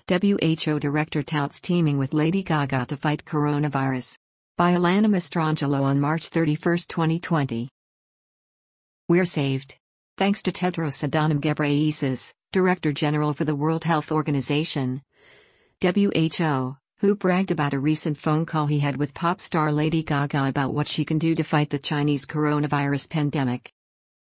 WHO director touts teaming with Lady Gaga to fight coronavirus. By Alana Mastrangelo on March 31, 2020. We're saved. Thanks to Tedros Adhanom Ghebreyesus, Director General for the World Health Organization, WHO, who bragged about a recent phone call he had with pop star Lady Gaga about what she can do to fight the Chinese coronavirus pandemic.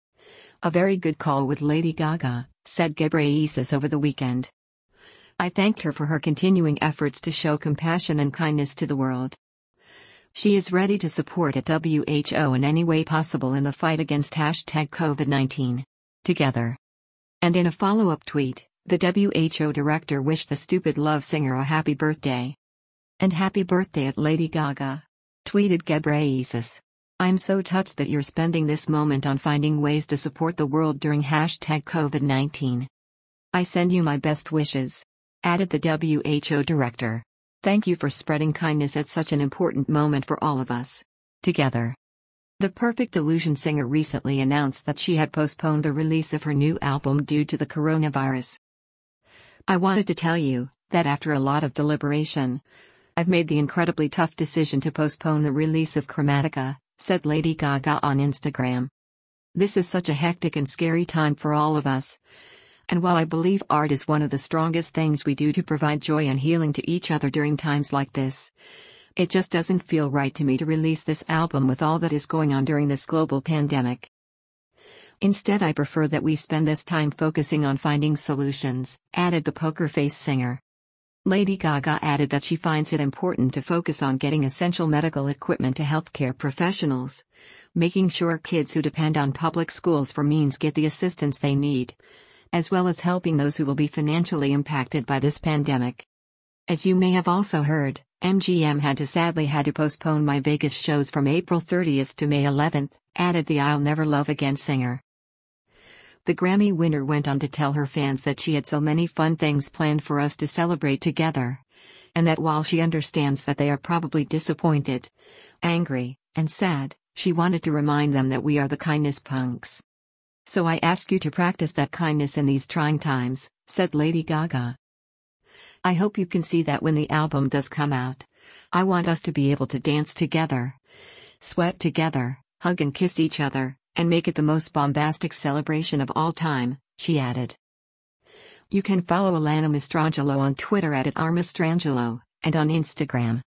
A very good call with Lady Gaga, said Ghebreyesus over the weekend. I thanked her for her continuing efforts to show compassion and kindness to the world. She is ready to support at WHO in any way possible in the fight against #COVID-19. Together. And in a follow-up tweet, the WHO director wished the Stupid Love singer a happy birthday. And happy birthday at Lady Gaga, tweeted Ghebreyesus. I'm so touched that you're spending this moment on finding ways to support the world during #COVID-19. I send you my best wishes, added the WHO director. Thank you for spreading kindness at such an important moment for all of us. Together. The Perfect Illusion singer recently announced that she had postponed the release of her new album due to the coronavirus. I wanted to tell you that after a lot of deliberation, I've made the incredibly tough decision to postpone the release of Chromatica, said Lady Gaga on Instagram. This is such a hectic and scary time for all of us. And while I believe art is one of the strongest things we do to provide joy and healing to each other during times like this, it just doesn't feel right to me to release this album with all that is going on during this global pandemic. Instead, I prefer that we spend this time focusing on finding solutions, added the Poker Face singer. Lady Gaga added that she finds it important to focus on getting essential medical equipment to healthcare professionals, making sure kids who depend on public schools for means get the assistance they need, as well as helping those who will be financially impacted by this pandemic. As you may have also heard, MGM had to postpone my Vegas shows from April 30th to May 11th, added the I'll Never Love Again singer. The Grammy winner went on to tell her fans that she had so many fun things planned for us to celebrate together, and that while she understands that they are probably disappointed, angry, and sad, she wanted to remind them that we are the kindness punks. So I ask you to practice that kindness in these trying times, said Lady Gaga. I hope you can see that when the album does come out, I want us to be able to dance together, sweat together, hug and kiss each other, and make it the most bombastic celebration of all time, she added. You can follow Alana Mastrangelo on Twitter @RMastrangelo, and on Instagram